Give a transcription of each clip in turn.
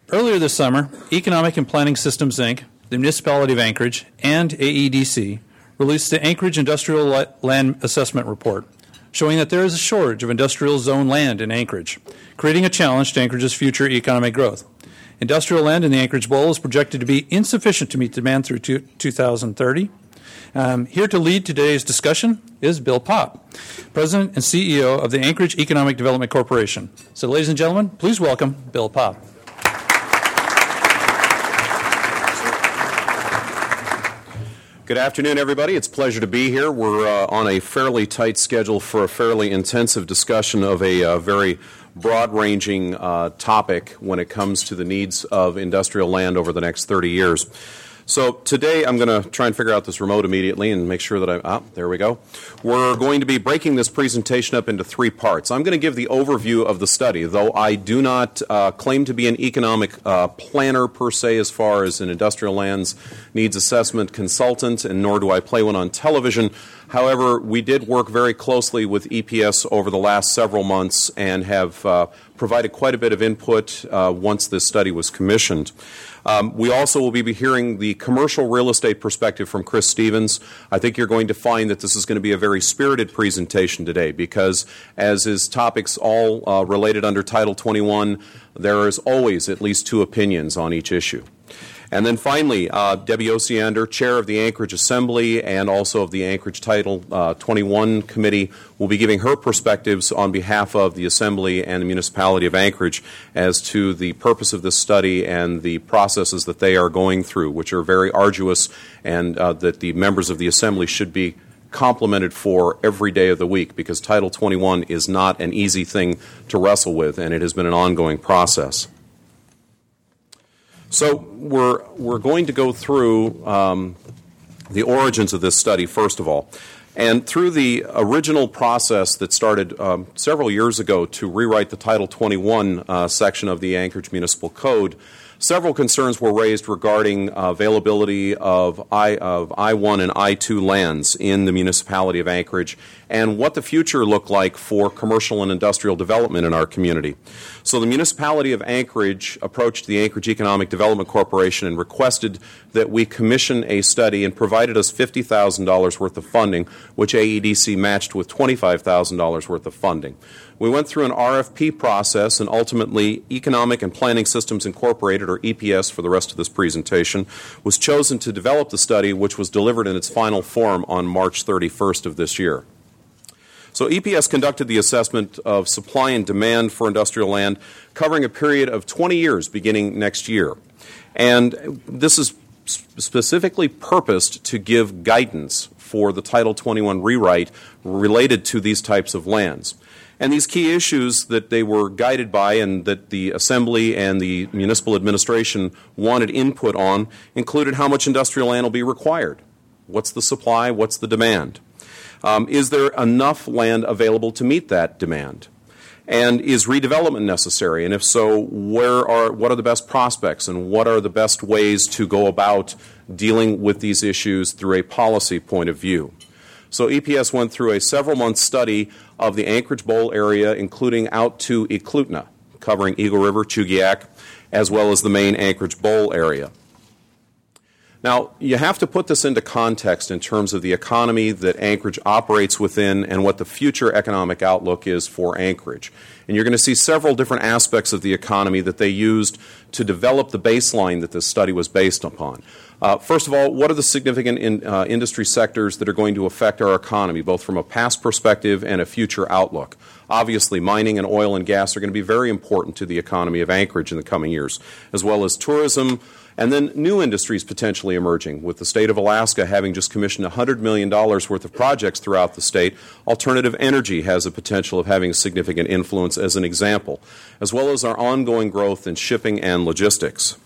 Earlier this summer, Economic and Planning Systems, Inc., the Municipality of Anchorage, and AEDC released the Anchorage Industrial Land Assessment Report, showing that there is a shortage of industrial zone land in Anchorage, creating a challenge to Anchorage's future economic growth. Industrial land in the Anchorage Bowl is projected to be insufficient to meet demand through 2030. Here to lead today's discussion is Bill Popp, President and CEO of the Anchorage Economic Development Corporation. So, ladies and gentlemen, please welcome Bill Popp. Good afternoon, everybody. It's a pleasure to be here. We're on a fairly tight schedule for a fairly intensive discussion of a very broad-ranging topic when it comes to the needs of industrial land over the next 30 years. So today I'm going to try and figure out this remote immediately and make sure that there we go. We're going to be breaking this presentation up into three parts. I'm going to give the overview of the study, though I do not claim to be an economic planner per se as far as an industrial lands needs assessment consultant, and nor do I play one on television. However, we did work very closely with EPS over the last several months and have provided quite a bit of input once this study was commissioned. We also will be hearing the commercial real estate perspective from Chris Stevens. I think you're going to find that this is going to be a very spirited presentation today because, as is topics all related under Title 21, there is always at least two opinions on each issue. And then finally, Debbie Osiander, Chair of the Anchorage Assembly and also of the Anchorage Title 21 Committee, will be giving her perspectives on behalf of the Assembly and the Municipality of Anchorage as to the purpose of this study and the processes that they are going through, which are very arduous, and that the members of the Assembly should be complimented for every day of the week, because Title 21 is not an easy thing to wrestle with, and it has been an ongoing process. So we're going to go through the origins of this study, first of all. And through the original process that started several years ago to rewrite the Title 21 section of the Anchorage Municipal Code, several concerns were raised regarding availability of I-1 and I-2 lands in the municipality of Anchorage and what the future looked like for commercial and industrial development in our community. So the municipality of Anchorage approached the Anchorage Economic Development Corporation and requested that we commission a study and provided us $50,000 worth of funding, which AEDC matched with $25,000 worth of funding. We went through an RFP process, and ultimately Economic and Planning Systems Incorporated, or EPS for the rest of this presentation, was chosen to develop the study, which was delivered in its final form on March 31st of this year. So EPS conducted the assessment of supply and demand for industrial land, covering a period of 20 years beginning next year. And this is specifically purposed to give guidance for the Title 21 rewrite related to these types of lands. And these key issues that they were guided by and that the Assembly and the municipal administration wanted input on included how much industrial land will be required. What's the supply? What's the demand? Is there enough land available to meet that demand? And is redevelopment necessary? And if so, what are the best prospects and what are the best ways to go about dealing with these issues through a policy point of view? So EPS went through a several-month study of the Anchorage Bowl area, including out to Eklutna, covering Eagle River, Chugiak, as well as the main Anchorage Bowl area. Now, you have to put this into context in terms of the economy that Anchorage operates within and what the future economic outlook is for Anchorage. And you're going to see several different aspects of the economy that they used to develop the baseline that this study was based upon. First of all, what are the significant industry sectors that are going to affect our economy, both from a past perspective and a future outlook? Obviously, mining and oil and gas are going to be very important to the economy of Anchorage in the coming years, as well as tourism, and then new industries potentially emerging, with the state of Alaska having just commissioned $100 million worth of projects throughout the state. Alternative energy has a potential of having a significant influence as an example, as well as our ongoing growth in shipping and logistics.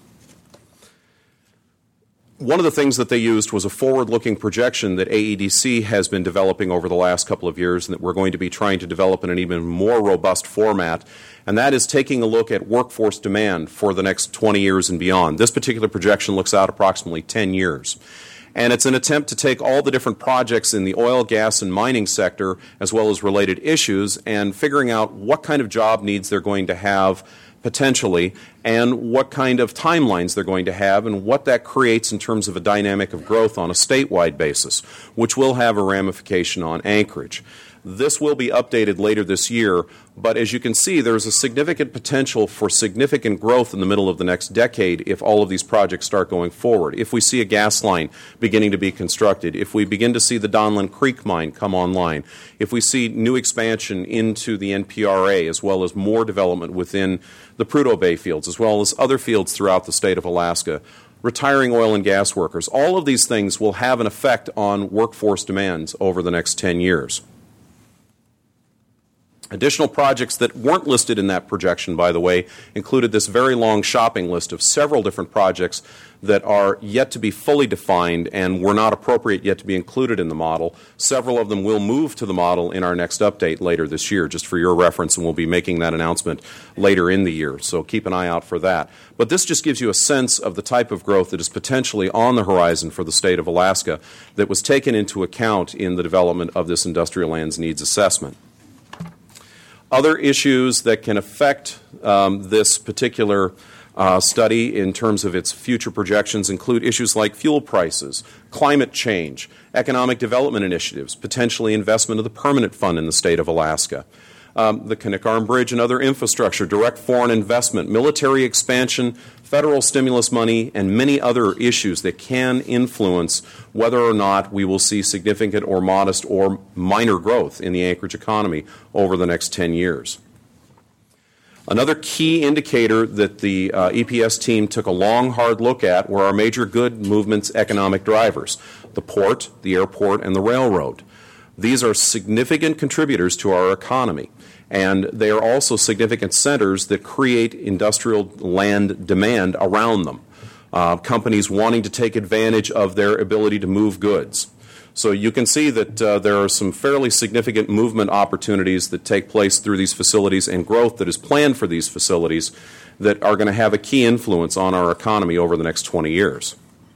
One of the things that they used was a forward-looking projection that AEDC has been developing over the last couple of years and that we're going to be trying to develop in an even more robust format, and that is taking a look at workforce demand for the next 20 years and beyond. This particular projection looks out approximately 10 years. And it's an attempt to take all the different projects in the oil, gas, and mining sector, as well as related issues, and figuring out what kind of job needs they're going to have potentially, and what kind of timelines they're going to have and what that creates in terms of a dynamic of growth on a statewide basis, which will have a ramification on Anchorage. This will be updated later this year, but as you can see, there's a significant potential for significant growth in the middle of the next decade if all of these projects start going forward. If we see a gas line beginning to be constructed, if we begin to see the Donlin Creek mine come online, if we see new expansion into the NPRA as well as more development within the Prudhoe Bay fields as well as other fields throughout the state of Alaska, retiring oil and gas workers, all of these things will have an effect on workforce demands over the next 10 years. Additional projects that weren't listed in that projection, by the way, included this very long shopping list of several different projects that are yet to be fully defined and were not appropriate yet to be included in the model. Several of them will move to the model in our next update later this year, just for your reference, and we'll be making that announcement later in the year, so keep an eye out for that. But this just gives you a sense of the type of growth that is potentially on the horizon for the state of Alaska that was taken into account in the development of this industrial lands needs assessment. Other issues that can affect this particular study in terms of its future projections include issues like fuel prices, climate change, economic development initiatives, potentially investment of the permanent fund in the state of Alaska, the Kinnick Bridge and other infrastructure, direct foreign investment, military expansion, federal stimulus money, and many other issues that can influence whether or not we will see significant or modest or minor growth in the Anchorage economy over the next 10 years. Another key indicator that the EPS team took a long, hard look at were our major good movements economic drivers, the port, the airport, and the railroad. These are significant contributors to our economy, and they are also significant centers that create industrial land demand around them, companies wanting to take advantage of their ability to move goods. So you can see that there are some fairly significant movement opportunities that take place through these facilities and growth that is planned for these facilities that are going to have a key influence on our economy over the next 20 years.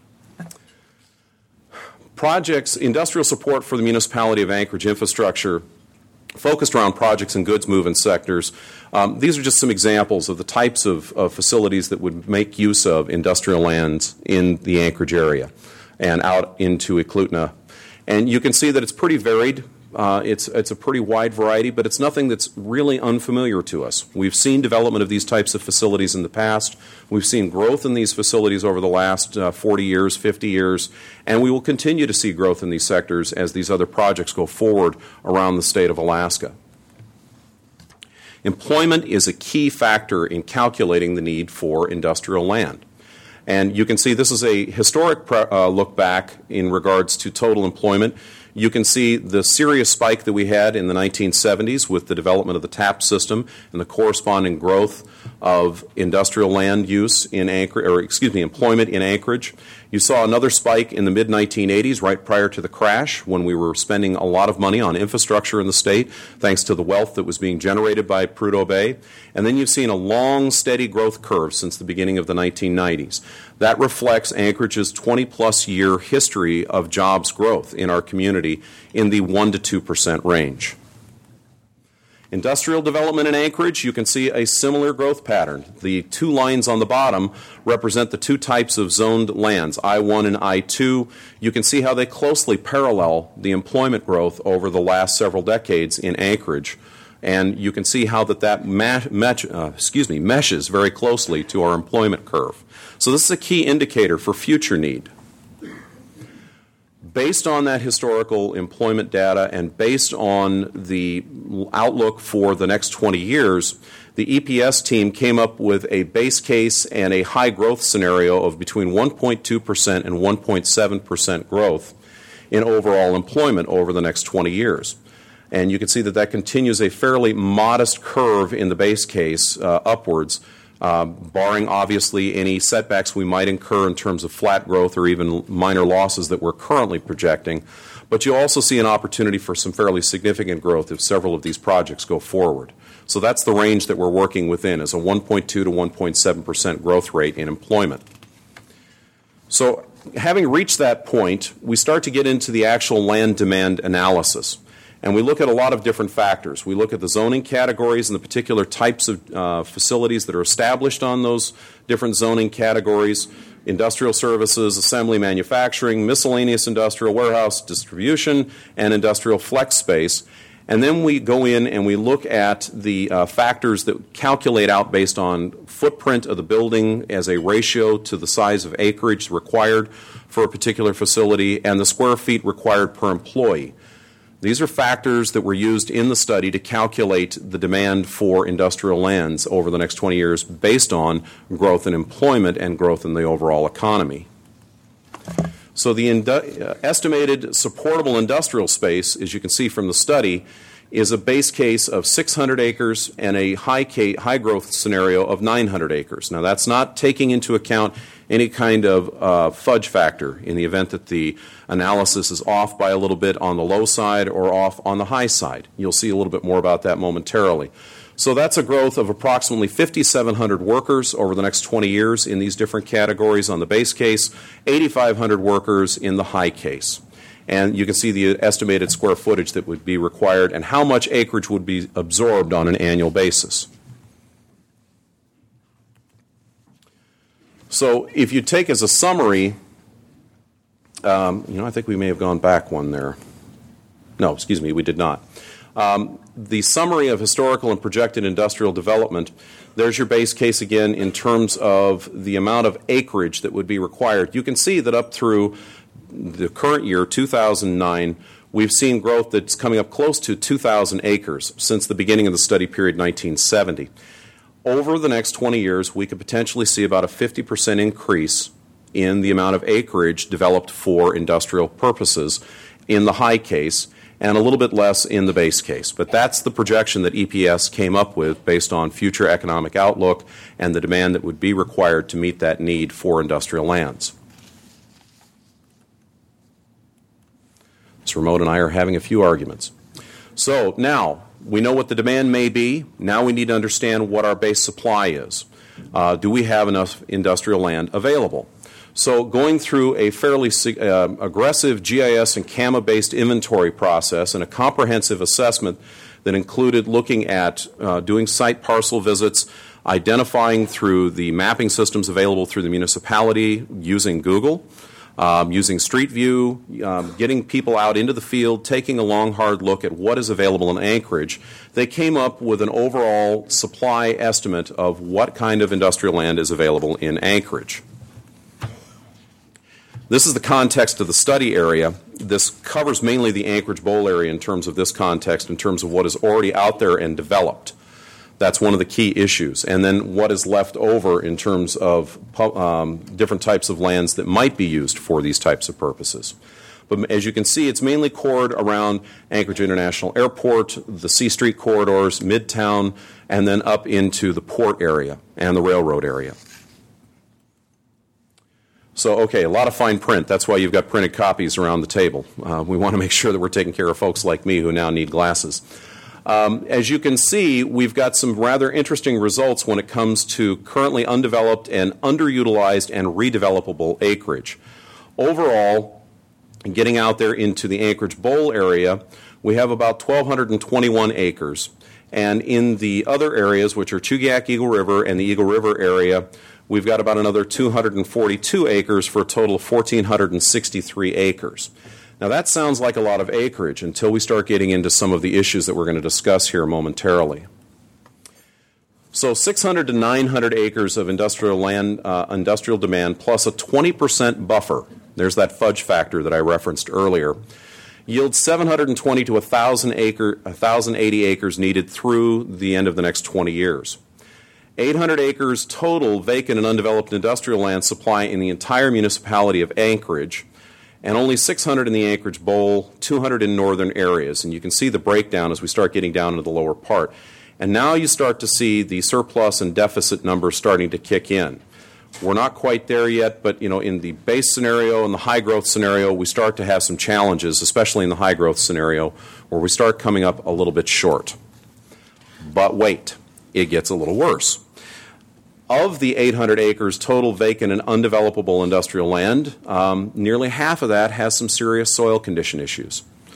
Projects, industrial support for the municipality of Anchorage infrastructure focused around projects and goods movement sectors. These are just some examples of the types of facilities that would make use of industrial lands in the Anchorage area and out into Eklutna. And you can see that it's pretty varied. It's a pretty wide variety, but it's nothing that's really unfamiliar to us. We've seen development of these types of facilities in the past. We've seen growth in these facilities over the last 40 years, 50 years, and we will continue to see growth in these sectors as these other projects go forward around the state of Alaska. Employment is a key factor in calculating the need for industrial land. And you can see this is a historic look back in regards to total employment. You can see the serious spike that we had in the 1970s with the development of the TAP system and the corresponding growth of industrial land use in employment in Anchorage. You saw another spike in the mid-1980s, right prior to the crash, when we were spending a lot of money on infrastructure in the state, thanks to the wealth that was being generated by Prudhoe Bay. And then you've seen a long, steady growth curve since the beginning of the 1990s. That reflects Anchorage's 20-plus year history of jobs growth in our community in the 1% to 2% range. Industrial development in Anchorage, you can see a similar growth pattern. The two lines on the bottom represent the two types of zoned lands, I-1 and I-2. You can see how they closely parallel the employment growth over the last several decades in Anchorage. And you can see how that meshes very closely to our employment curve. So this is a key indicator for future need. Based on that historical employment data and based on the outlook for the next 20 years, the EPS team came up with a base case and a high growth scenario of between 1.2% and 1.7% growth in overall employment over the next 20 years. And you can see that continues a fairly modest curve in the base case upwards, barring obviously any setbacks we might incur in terms of flat growth or even minor losses that we're currently projecting. But you also see an opportunity for some fairly significant growth if several of these projects go forward. So that's the range that we're working within, is a 1.2 to 1.7% growth rate in employment. So having reached that point, we start to get into the actual land demand analysis. And we look at a lot of different factors. We look at the zoning categories and the particular types of facilities that are established on those different zoning categories: industrial services, assembly, manufacturing, miscellaneous industrial, warehouse, distribution, and industrial flex space. And then we go in and we look at the factors that calculate out based on footprint of the building as a ratio to the size of acreage required for a particular facility and the square feet required per employee. These are factors that were used in the study to calculate the demand for industrial lands over the next 20 years based on growth in employment and growth in the overall economy. So the estimated supportable industrial space, as you can see from the study, is a base case of 600 acres and a high growth scenario of 900 acres. Now, that's not taking into account any kind of fudge factor in the event that the analysis is off by a little bit on the low side or off on the high side. You'll see a little bit more about that momentarily. So that's a growth of approximately 5,700 workers over the next 20 years in these different categories on the base case, 8,500 workers in the high case. And you can see the estimated square footage that would be required and how much acreage would be absorbed on an annual basis. So if you take as a summary, I think we may have gone back one there. No, excuse me, we did not. The summary of historical and projected industrial development, there's your base case again in terms of the amount of acreage that would be required. You can see that up through the current year, 2009, we've seen growth that's coming up close to 2,000 acres since the beginning of the study period, 1970. Over the next 20 years, we could potentially see about a 50% increase in the amount of acreage developed for industrial purposes in the high case, and a little bit less in the base case. But that's the projection that EPS came up with based on future economic outlook and the demand that would be required to meet that need for industrial lands. Ms. Remote and I are having a few arguments. So now, we know what the demand may be. Now we need to understand what our base supply is. Do we have enough industrial land available? So going through a fairly aggressive GIS and CAMA-based inventory process and a comprehensive assessment that included looking at doing site parcel visits, identifying through the mapping systems available through the municipality using Google, using Street View, getting people out into the field, taking a long, hard look at what is available in Anchorage, they came up with an overall supply estimate of what kind of industrial land is available in Anchorage. This is the context of the study area. This covers mainly the Anchorage Bowl area in terms of this context, in terms of what is already out there and developed. That's one of the key issues. And then what is left over in terms of different types of lands that might be used for these types of purposes. But as you can see, it's mainly cored around Anchorage International Airport, the C Street corridors, Midtown, and then up into the port area and the railroad area. So, okay, a lot of fine print. That's why you've got printed copies around the table. We want to make sure that we're taking care of folks like me who now need glasses. As you can see, we've got some rather interesting results when it comes to currently undeveloped and underutilized and redevelopable acreage. Overall, getting out there into the Anchorage Bowl area, we have about 1,221 acres. And in the other areas, which are Chugiak, Eagle River, and the Eagle River area, we've got about another 242 acres for a total of 1,463 acres. Now that sounds like a lot of acreage until we start getting into some of the issues that we're going to discuss here momentarily. So 600 to 900 acres of industrial land, industrial demand, plus a 20% buffer, there's that fudge factor that I referenced earlier, yields 720 to 1,080 acres needed through the end of the next 20 years. 800 acres total vacant and undeveloped industrial land supply in the entire municipality of Anchorage, and only 600 in the Anchorage Bowl, 200 in northern areas. And you can see the breakdown as we start getting down into the lower part. And now you start to see the surplus and deficit numbers starting to kick in. We're not quite there yet, but in the base scenario and the high growth scenario, we start to have some challenges, especially in the high growth scenario, where we start coming up a little bit short. But wait, it gets a little worse. Of the 800 acres total vacant and undevelopable industrial land, nearly half of that has some serious soil condition issues.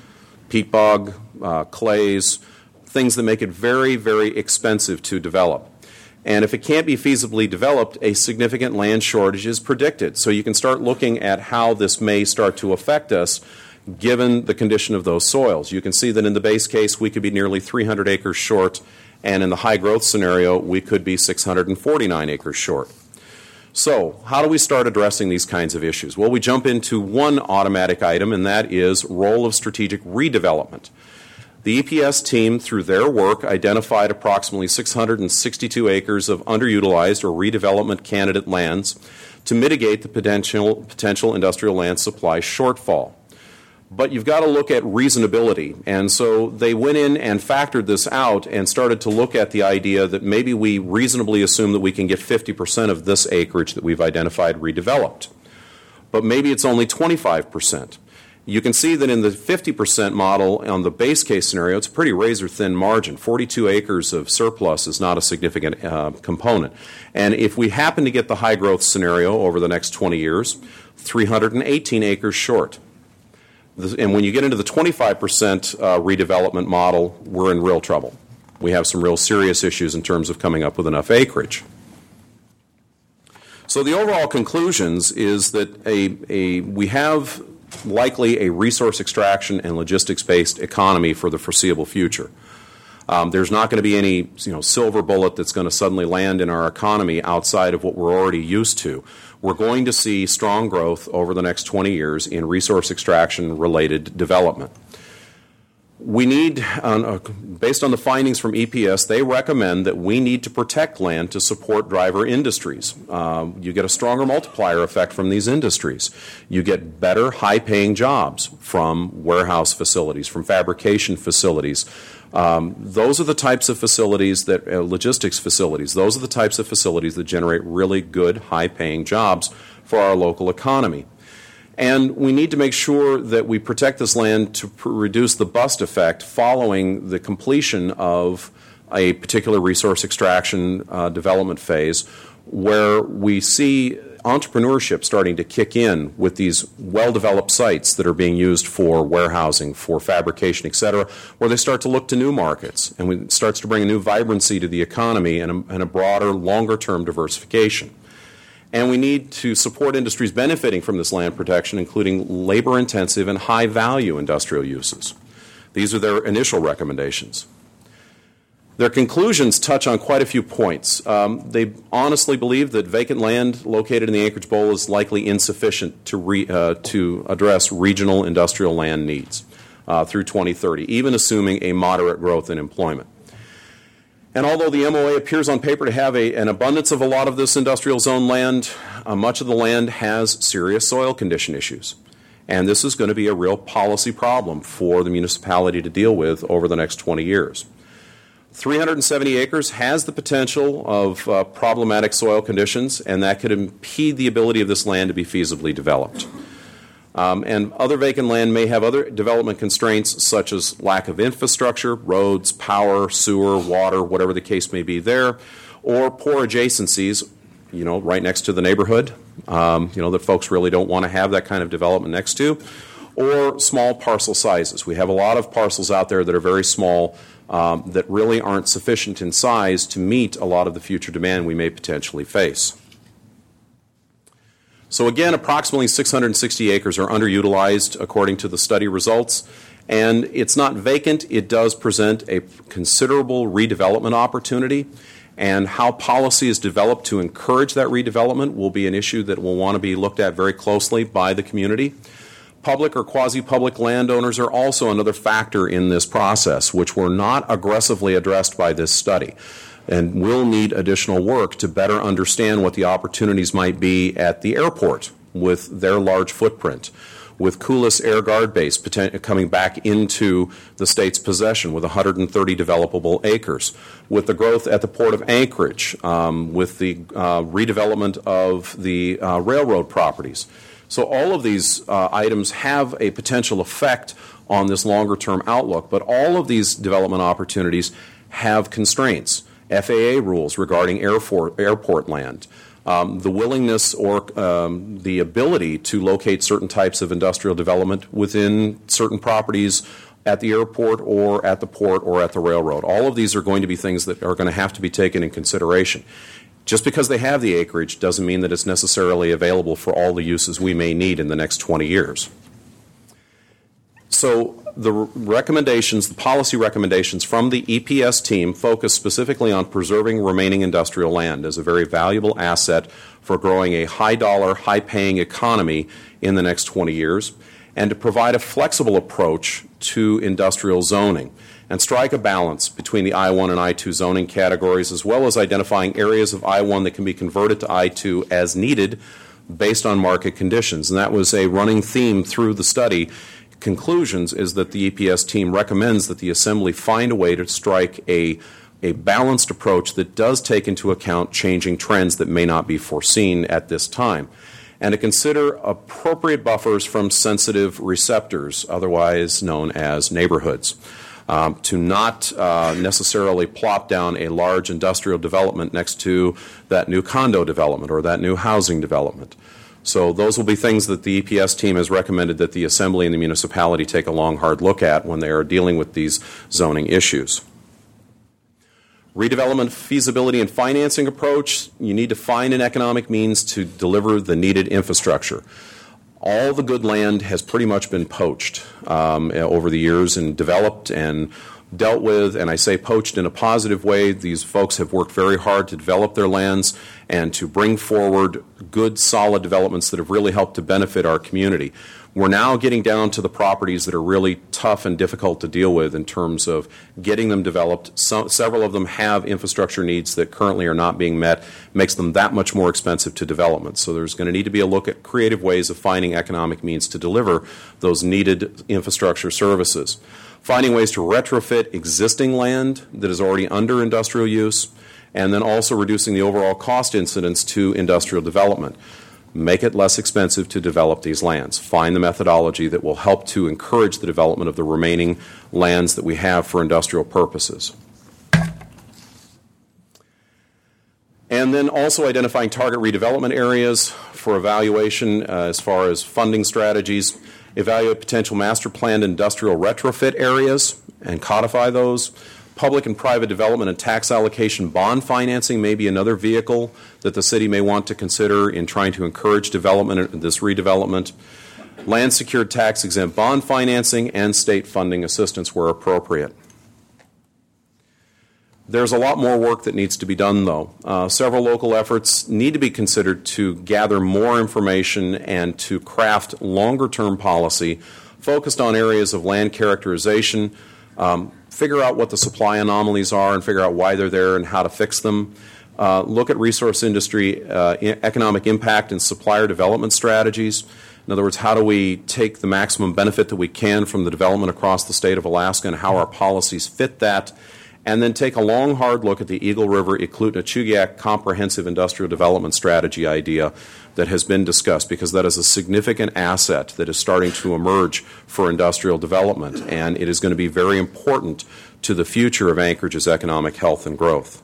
peat bog, clays, things that make it very, very expensive to develop. And if it can't be feasibly developed, a significant land shortage is predicted. So you can start looking at how this may start to affect us given the condition of those soils. You can see that in the base case, we could be nearly 300 acres short, and in the high growth scenario, we could be 649 acres short. So how do we start addressing these kinds of issues? Well, we jump into one automatic item, and that is role of strategic redevelopment. The EPS team, through their work, identified approximately 662 acres of underutilized or redevelopment candidate lands to mitigate the potential industrial land supply shortfall. But you've got to look at reasonability, and so they went in and factored this out and started to look at the idea that maybe we reasonably assume that we can get 50% of this acreage that we've identified redeveloped. But maybe it's only 25%. You can see that in the 50% model on the base case scenario, it's a pretty razor-thin margin. 42 acres of surplus is not a significant component. And if we happen to get the high-growth scenario over the next 20 years, 318 acres short. And when you get into the 25% redevelopment model, we're in real trouble. We have some real serious issues in terms of coming up with enough acreage. So the overall conclusions is that we have likely a resource extraction and logistics-based economy for the foreseeable future. There's not going to be any silver bullet that's going to suddenly land in our economy outside of what we're already used to. We're going to see strong growth over the next 20 years in resource extraction-related development. We need, based on the findings from EPS, they recommend that we need to protect land to support driver industries. You get a stronger multiplier effect from these industries. You get better high-paying jobs from warehouse facilities, from fabrication facilities. Those are the types of facilities that, logistics facilities, those are the types of facilities that generate really good high-paying jobs for our local economy. And we need to make sure that we protect this land to reduce the bust effect following the completion of a particular resource extraction development phase, where we see entrepreneurship starting to kick in with these well-developed sites that are being used for warehousing, for fabrication, et cetera, where they start to look to new markets, and it starts to bring a new vibrancy to the economy and a broader, longer-term diversification. And we need to support industries benefiting from this land protection, including labor-intensive and high-value industrial uses. These are their initial recommendations. Their conclusions touch on quite a few points. They honestly believe that vacant land located in the acreage bowl is likely insufficient to address regional industrial land needs through 2030, even assuming a moderate growth in employment. And although the MOA appears on paper to have an abundance of a lot of this industrial zone land, much of the land has serious soil condition issues. And this is going to be a real policy problem for the municipality to deal with over the next 20 years. 370 acres has the potential of problematic soil conditions, and that could impede the ability of this land to be feasibly developed. And other vacant land may have other development constraints, such as lack of infrastructure, roads, power, sewer, water, whatever the case may be there, or poor adjacencies, right next to the neighborhood, that folks really don't want to have that kind of development next to, or small parcel sizes. We have a lot of parcels out there that are very small that really aren't sufficient in size to meet a lot of the future demand we may potentially face. So again, approximately 660 acres are underutilized according to the study results, and it's not vacant. It does present a considerable redevelopment opportunity, and how policy is developed to encourage that redevelopment will be an issue that will want to be looked at very closely by the community. Public or quasi-public landowners are also another factor in this process, which were not aggressively addressed by this study, and will need additional work to better understand what the opportunities might be at the airport with their large footprint, with Coulis Air Guard Base coming back into the state's possession with 130 developable acres, with the growth at the Port of Anchorage, with the redevelopment of the railroad properties. So all of these items have a potential effect on this longer-term outlook, but all of these development opportunities have constraints. FAA rules regarding airport land, the willingness or the ability to locate certain types of industrial development within certain properties at the airport or at the port or at the railroad. All of these are going to be things that are going to have to be taken in consideration. Just because they have the acreage doesn't mean that it's necessarily available for all the uses we may need in the next 20 years. So the recommendations, the policy recommendations from the EPS team focus specifically on preserving remaining industrial land as a very valuable asset for growing a high-dollar, high-paying economy in the next 20 years, and to provide a flexible approach to industrial zoning and strike a balance between the I-1 and I-2 zoning categories, as well as identifying areas of I-1 that can be converted to I-2 as needed based on market conditions. And that was a running theme through the study. Conclusions is that the EPS team recommends that the Assembly find a way to strike a balanced approach that does take into account changing trends that may not be foreseen at this time, and to consider appropriate buffers from sensitive receptors, otherwise known as neighborhoods, to not necessarily plop down a large industrial development next to that new condo development or that new housing development. So those will be things that the EPS team has recommended that the Assembly and the municipality take a long, hard look at when they are dealing with these zoning issues. Redevelopment feasibility and financing approach, you need to find an economic means to deliver the needed infrastructure. All the good land has pretty much been poached over the years and developed and dealt with, and I say poached in a positive way. These folks have worked very hard to develop their lands and to bring forward good, solid developments that have really helped to benefit our community. We're now getting down to the properties that are really tough and difficult to deal with in terms of getting them developed. Several of them have infrastructure needs that currently are not being met, makes them that much more expensive to development. So there's going to need to be a look at creative ways of finding economic means to deliver those needed infrastructure services. Finding ways to retrofit existing land that is already under industrial use, and then also reducing the overall cost incidence to industrial development. Make it less expensive to develop these lands. Find the methodology that will help to encourage the development of the remaining lands that we have for industrial purposes. And then also identifying target redevelopment areas for evaluation as far as funding strategies. Evaluate potential master planned industrial retrofit areas and codify those. Public and private development and tax allocation bond financing may be another vehicle that the city may want to consider in trying to encourage development, this redevelopment. Land secured tax exempt bond financing and state funding assistance where appropriate. There's a lot more work that needs to be done, though. Several local efforts need to be considered to gather more information and to craft longer-term policy focused on areas of land characterization, figure out what the supply anomalies are and figure out why they're there and how to fix them. Look at resource industry economic impact and supplier development strategies. In other words, how do we take the maximum benefit that we can from the development across the state of Alaska and how our policies fit that, and then take a long, hard look at the Eagle River Eklutna-Chugiak Comprehensive Industrial Development Strategy idea that has been discussed, because that is a significant asset that is starting to emerge for industrial development, and it is going to be very important to the future of Anchorage's economic health and growth.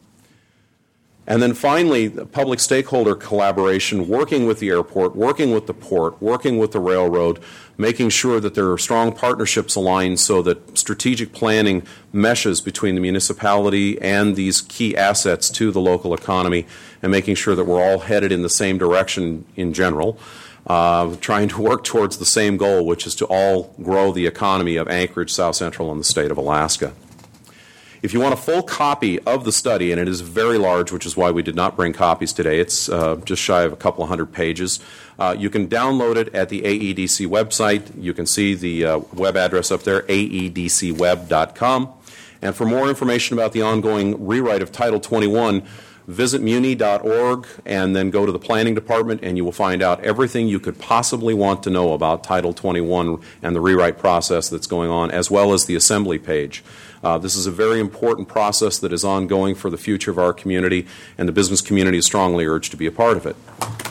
And then finally, the public stakeholder collaboration, working with the airport, working with the port, working with the railroad, making sure that there are strong partnerships aligned so that strategic planning meshes between the municipality and these key assets to the local economy, and making sure that we're all headed in the same direction in general, trying to work towards the same goal, which is to all grow the economy of Anchorage, South Central, and the state of Alaska. If you want a full copy of the study, and it is very large, which is why we did not bring copies today, it's just shy of a couple of hundred pages, you can download it at the AEDC website. You can see the web address up there, aedcweb.com. And for more information about the ongoing rewrite of Title 21, visit muni.org and then go to the Planning Department, and you will find out everything you could possibly want to know about Title 21 and the rewrite process that's going on, as well as the Assembly page. This is a very important process that is ongoing for the future of our community, and the business community is strongly urged to be a part of it.